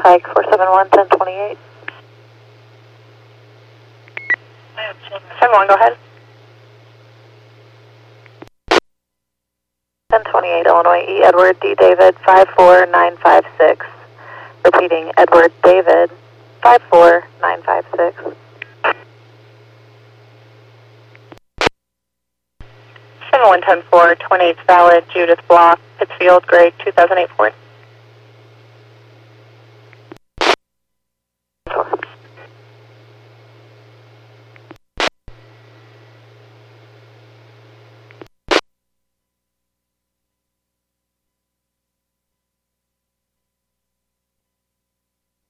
Pike 471 1028. 71, go ahead. 1028 Illinois E. Edward D. David 54956. Repeating, Edward David 54956. 7110-4, 28 valid, Judith Block, Pittsfield, grade 2008 Ford.